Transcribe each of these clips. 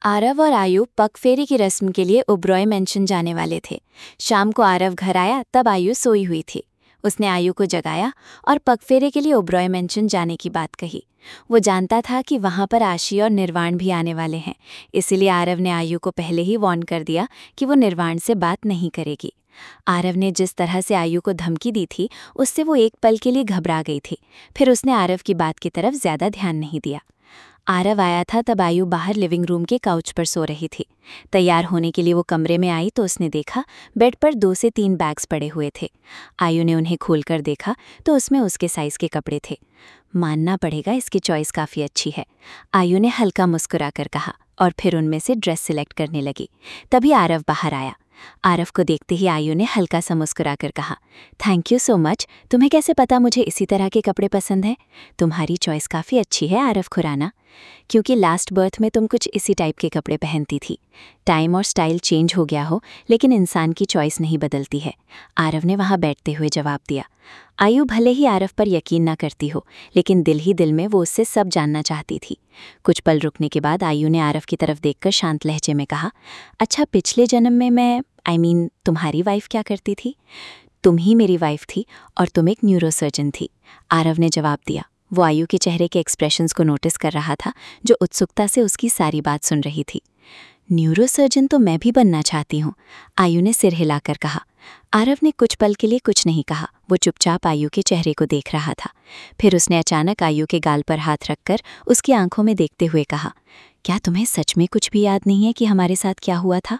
आरव और आयु पगफेरी की रस्म के लिए ओबरॉय मेंशन जाने वाले थे। शाम को आरव घर आया तब आयु सोई हुई थी। उसने आयु को जगाया और पगफेरे के लिए ओबरॉय मेंशन जाने की बात कही। वो जानता था कि वहां पर आशी और निर्वाण भी आने वाले हैं, इसीलिए आरव ने आयु को पहले ही वार्न कर दिया कि वो निर्वाण से बात नहीं करेगी। आरव ने जिस तरह से आयु को धमकी दी थी उससे वो एक पल के लिए घबरा गई थी। फिर उसने आरव की बात की तरफ ज्यादा ध्यान नहीं दिया। आरव आया था तब आयु बाहर लिविंग रूम के काउच पर सो रही थी। तैयार होने के लिए वो कमरे में आई तो उसने देखा बेड पर 2 से 3 बैग्स पड़े हुए थे। आयु ने उन्हें खोलकर देखा तो उसमें उसके साइज के कपड़े थे। मानना पड़ेगा, इसकी चॉइस काफ़ी अच्छी है, आयु ने हल्का मुस्कुराकर कहा और फिर उनमें से ड्रेस सिलेक्ट करने लगी। तभी आरव बाहर आया। आरव को देखते ही आयु ने हल्का सा मुस्कुराकर कहा, थैंक यू सो मच। तुम्हें कैसे पता मुझे इसी तरह के कपड़े पसंद हैं? तुम्हारी चॉइस काफ़ी अच्छी है आरव खुराना, क्योंकि लास्ट बर्थ में तुम कुछ इसी टाइप के कपड़े पहनती थी। टाइम और स्टाइल चेंज हो गया हो लेकिन इंसान की चॉइस नहीं बदलती है, आरव ने वहां बैठते हुए जवाब दिया। आयु भले ही आरव पर यकीन न करती हो लेकिन दिल ही दिल में वो उससे सब जानना चाहती थी। कुछ पल रुकने के बाद आयु ने आरव की तरफ देखकर शांत लहजे में कहा, अच्छा पिछले जन्म में मैं तुम्हारी वाइफ क्या करती थी? तुम ही मेरी वाइफ थी और तुम एक न्यूरोसर्जन थी, आरव ने जवाब दिया। वो आयु के चेहरे के एक्सप्रेशंस को नोटिस कर रहा था जो उत्सुकता से उसकी सारी बात सुन रही थी। न्यूरोसर्जन तो मैं भी बनना चाहती हूँ, आयु ने सिर हिलाकर कहा। आरव ने कुछ पल के लिए कुछ नहीं कहा। वो चुपचाप आयु के चेहरे को देख रहा था। फिर उसने अचानक आयु के गाल पर हाथ रखकर उसकी आंखों में देखते हुए कहा, क्या तुम्हें सच में कुछ भी याद नहीं है कि हमारे साथ क्या हुआ था?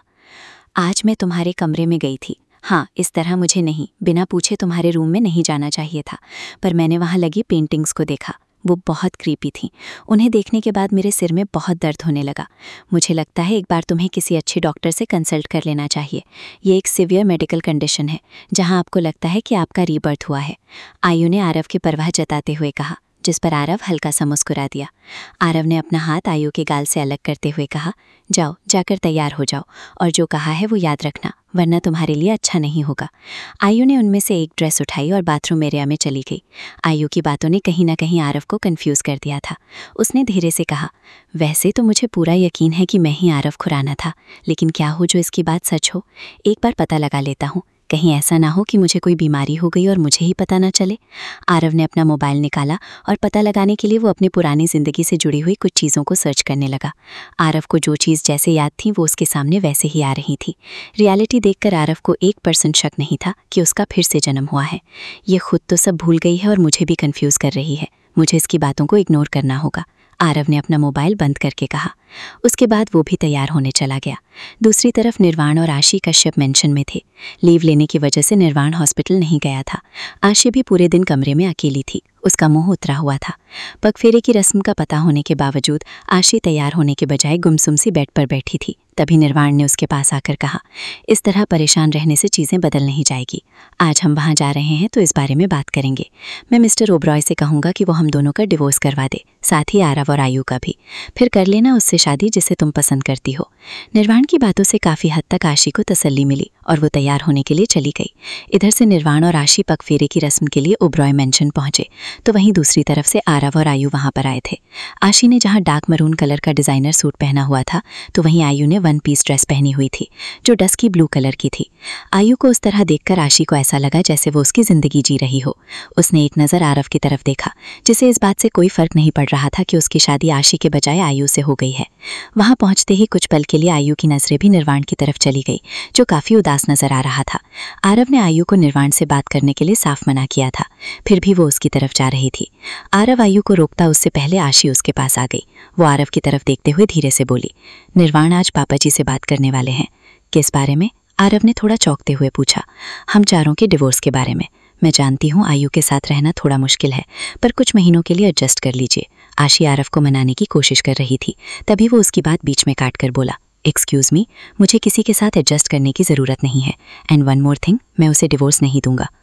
आज मैं तुम्हारे कमरे में गई थी। हाँ, इस तरह मुझे नहीं, बिना पूछे तुम्हारे रूम में नहीं जाना चाहिए था, पर मैंने वहाँ लगी पेंटिंग्स को देखा। वो बहुत क्रीपी थीं। उन्हें देखने के बाद मेरे सिर में बहुत दर्द होने लगा। मुझे लगता है एक बार तुम्हें किसी अच्छे डॉक्टर से कंसल्ट कर लेना चाहिए। ये एक सिवियर मेडिकल कंडीशन है जहाँ आपको लगता है कि आपका रीबर्थ हुआ है, आयु ने आरव की परवाह जताते हुए कहा, जिस पर आरव हल्का सा मुस्कुरा दिया। आरव ने अपना हाथ आयु के गाल से अलग करते हुए कहा, जाओ, जाकर तैयार हो जाओ और जो कहा है वो याद रखना, वरना तुम्हारे लिए अच्छा नहीं होगा। आयु ने उनमें से एक ड्रेस उठाई और बाथरूम एरिया में चली गई। आयु की बातों ने कहीं ना कहीं आरव को कंफ्यूज कर दिया था। उसने धीरे से कहा, वैसे तो मुझे पूरा यकीन है कि मैं ही आरव खुराना था, लेकिन क्या हो जो इसकी बात सच हो? एक बार पता लगा लेता हूँ, कहीं ऐसा ना हो कि मुझे कोई बीमारी हो गई और मुझे ही पता ना चले। आरव ने अपना मोबाइल निकाला और पता लगाने के लिए वो अपनी पुरानी जिंदगी से जुड़ी हुई कुछ चीज़ों को सर्च करने लगा। आरव को जो चीज़ जैसे याद थी वो उसके सामने वैसे ही आ रही थी। रियलिटी देखकर आरव को 1% शक नहीं था कि उसका फिर से जन्म हुआ है। ये खुद तो सब भूल गई है और मुझे भी कन्फ्यूज कर रही है। मुझे इसकी बातों को इग्नोर करना होगा, आरव ने अपना मोबाइल बंद करके कहा। उसके बाद वो भी तैयार होने चला गया। दूसरी तरफ निर्वाण और आशी कश्यप मेंशन में थे। लीव लेने की वजह से निर्वाण हॉस्पिटल नहीं गया था। आशी भी पूरे दिन कमरे में अकेली थी। उसका मुंह उतरा हुआ था। पगफेरे की रस्म का पता होने के बावजूद आशी तैयार होने के बजाय गुमसुम सी बेड पर बैठी थी। तभी निर्वाण ने उसके पास आकर कहा, इस तरह परेशान रहने से चीज़ें बदल नहीं जाएगी। आज हम वहाँ जा रहे हैं तो इस बारे में बात करेंगे। मैं मिस्टर ओबरॉय से कहूँगा कि वो हम दोनों का डिवोर्स करवा दे, साथ ही आरव और आयु का भी। फिर कर लेना उससे शादी जिसे तुम पसंद करती हो। निर्वाण की बातों से काफ़ी हद तक आशी को तसल्ली मिली और वो तैयार होने के लिए चली गई। इधर से निर्वाण और आशी पगफेरे की रस्म के लिए ओबरॉय मेंशन पहुंचे तो वहीं दूसरी तरफ से आरव और आयु वहां पर आए थे। आशी ने जहां डार्क मरून कलर का डिजाइनर सूट पहना हुआ था तो वहीं आयु ने 1 पीस ड्रेस पहनी हुई थी जो डस्की ब्लू कलर की थी। आयु को उस तरह देखकर आशी को ऐसा लगा जैसे वो उसकी जिंदगी जी रही हो। उसने एक नज़र आरव की तरफ देखा जिसे इस बात से कोई फर्क नहीं पड़ रहा था कि उसकी शादी आशी के बजाय आयु से हो गई है। वहां पहुंचते ही कुछ पल के लिए आयु की नजरें भी निर्वाण की तरफ चली गई जो काफी उदास नजर आ रहा था। आरव ने आयु को निर्वाण से बात करने के लिए साफ मना किया था, फिर भी वो उसकी तरफ जा रही थी। आरव आयु को रोकता उससे पहले आशी उसके पास आ गई। वो आरव की तरफ देखते हुए धीरे से बोली, निर्वाण आज पापा जी से बात करने वाले हैं। किस बारे में? आरव ने थोड़ा चौंकते हुए पूछा। हम चारों के डिवोर्स के बारे में। मैं जानती हूँ आयु के साथ रहना थोड़ा मुश्किल है, पर कुछ महीनों के लिए एडजस्ट कर लीजिए। आशी आरव को मनाने की कोशिश कर रही थी, तभी वो उसकी बात बीच में काट कर बोला, एक्सक्यूज़ मी, मुझे किसी के साथ एडजस्ट करने की ज़रूरत नहीं है। एंड वन मोर थिंग, मैं उसे डिवोर्स नहीं दूंगा।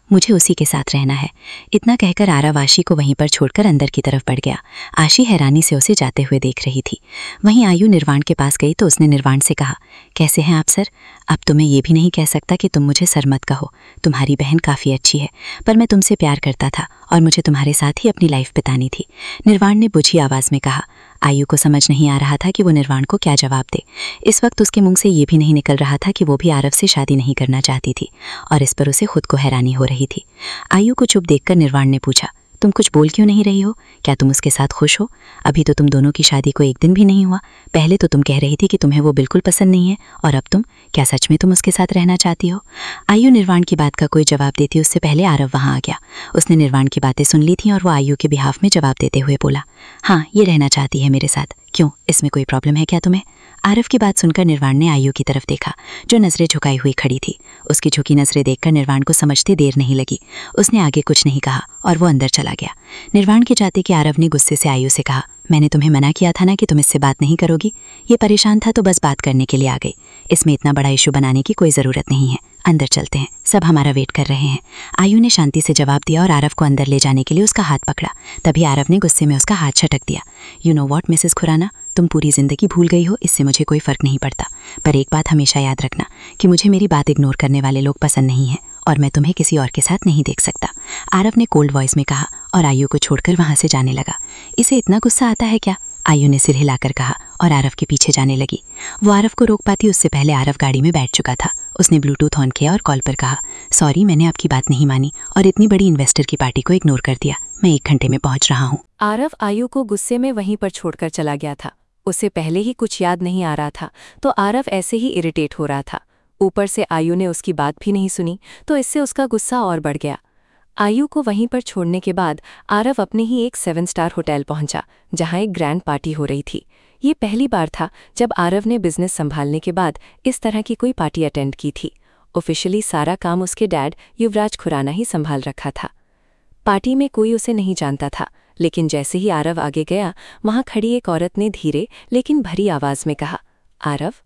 मुझे उसी के साथ रहना है। इतना कहकर आरव आशी को वहीं पर छोड़कर अंदर की तरफ बढ़ गया। आशी हैरानी से उसे जाते हुए देख रही थी। वहीं आयु निर्वाण के पास गई तो उसने निर्वाण से कहा, कैसे हैं आप सर? अब तो मैं ये भी नहीं कह सकता कि तुम मुझे सर मत कहो। तुम्हारी बहन काफ़ी अच्छी है, पर मैं तुमसे प्यार करता था और मुझे तुम्हारे साथ ही अपनी लाइफ बितानी थी। निर्वाण ने बुझी आवाज़ में कहा। आयु को समझ नहीं आ रहा था कि वो निर्वाण को क्या जवाब दे। इस वक्त उसके मुंह से ये भी नहीं निकल रहा था कि वो भी आरव से शादी नहीं करना चाहती थी, और इस पर उसे खुद को हैरानी हो रही थी। आयु को चुप देखकर निर्वाण ने पूछा, तुम कुछ बोल क्यों नहीं रही हो? क्या तुम उसके साथ खुश हो? अभी तो तुम दोनों की शादी को एक दिन भी नहीं हुआ। पहले तो तुम कह रही थी कि तुम्हें वो बिल्कुल पसंद नहीं है, और अब क्या सच में तुम उसके साथ रहना चाहती हो? आयु निर्वाण की बात का कोई जवाब देती उससे पहले आरव वहां आ गया। उसने निर्वाण की बातें सुन ली थी और वो आयु के बिहाफ में जवाब देते हुए बोला, हाँ, ये रहना चाहती है मेरे साथ। क्यों, इसमें कोई प्रॉब्लम है क्या तुम्हें? आरव की बात सुनकर निर्वाण ने आयु की तरफ देखा, जो नजरें झुकाई हुई खड़ी थी। उसकी झुकी नजरें देखकर निर्वाण को समझते देर नहीं लगी। उसने आगे कुछ नहीं कहा और वो अंदर चला गया। निर्वाण के जाते कि आरव ने गुस्से से आयु से कहा, मैंने तुम्हें मना किया था ना कि तुम इससे बात नहीं करोगी। ये परेशान था तो बस बात करने के लिए आ गई। इसमें इतना बड़ा इशू बनाने की कोई ज़रूरत नहीं है। अंदर चलते हैं, सब हमारा वेट कर रहे हैं। आयु ने शांति से जवाब दिया और आरव को अंदर ले जाने के लिए उसका हाथ पकड़ा। तभी आरव ने गुस्से में उसका हाथ छटक दिया। You know what Mrs Khurana, तुम पूरी ज़िंदगी भूल गई हो, इससे मुझे कोई फ़र्क नहीं पड़ता। पर एक बात हमेशा याद रखना कि मुझे मेरी बात इग्नोर करने वाले लोग पसंद नहीं हैं, और मैं तुम्हें किसी और के साथ नहीं देख सकता। आरव ने कोल्ड वॉइस में कहा और आयु को छोड़कर वहां से जाने लगा। इसे इतना गुस्सा आता है क्या? आयु ने सिर हिलाकर कहा और आरव के पीछे जाने लगी। वो आरव को रोक पाती उससे पहले आरव गाड़ी में बैठ चुका था। उसने ब्लूटूथ ऑन किया और कॉल पर कहा, सॉरी, मैंने आपकी बात नहीं मानी और इतनी बड़ी इन्वेस्टर की पार्टी को इग्नोर कर दिया। मैं 1 घंटे में पहुंच रहा हूँ। आरव आयु को गुस्से में वहीं पर छोड़कर चला गया था। उसे पहले ही कुछ याद नहीं आ रहा था, तो आरव ऐसे ही इरिटेट हो रहा था। ऊपर से आयु ने उसकी बात भी नहीं सुनी, तो इससे उसका गुस्सा और बढ़ गया। आयु को वहीं पर छोड़ने के बाद आरव अपने ही एक 7 स्टार होटल पहुंचा, जहां एक ग्रैंड पार्टी हो रही थी। ये पहली बार था जब आरव ने बिजनेस संभालने के बाद इस तरह की कोई पार्टी अटेंड की थी। ऑफिशियली सारा काम उसके डैड युवराज खुराना ही संभाल रखा था। पार्टी में कोई उसे नहीं जानता था, लेकिन जैसे ही आरव आगे गया, वहां खड़ी एक औरत ने धीरे लेकिन भरी आवाज में कहा, आरव।